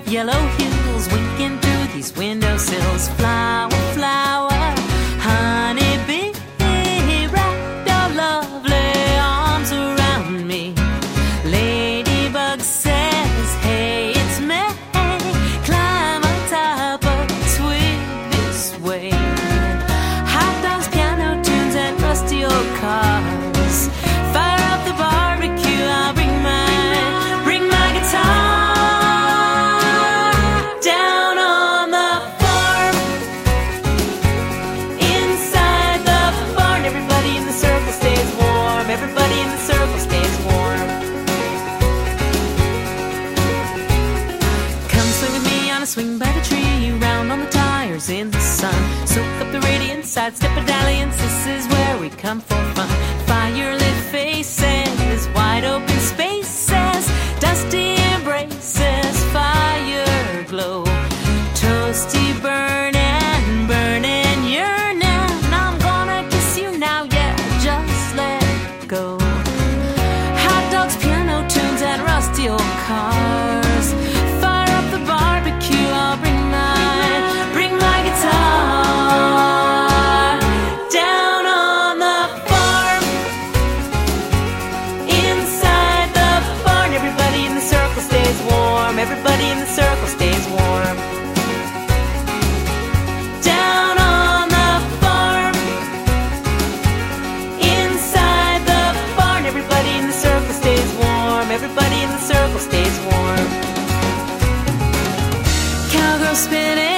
Yellow hills winking through these windowsills. Flower, flower, honeybee, wrap your lovely arms around me. Ladybug says, hey, it's me. Climb on top of the sweetest way. Hot dogs, piano tunes, and rusty old cars. Fire up the barbecue, I'll bring my guitar. Down on the farm, inside the barn, everybody in the circle stays warm. Everybody in the circle stays warm. Come swing with me on a swing by the tree, round on the tires in the sun. Soak up the radiance, sidestep medallions, this is where we come for fun. Fire-lit faces, wide open spaces, dusty embraces, fire glow. Toasty burning, burning, yearning. I'm gonna kiss you now, yeah, just let go. Hot dogs, piano tunes, and rusty old cars. Fire up the barbecue, I'll bring my guitar. Down on the farm, inside the barn, everybody in the circle stays warm. Everybody in the circle stays warm. Down on the farm, inside the barn, everybody in the circle stays warm. Everybody in the circle stays warm. Cowgirl spinning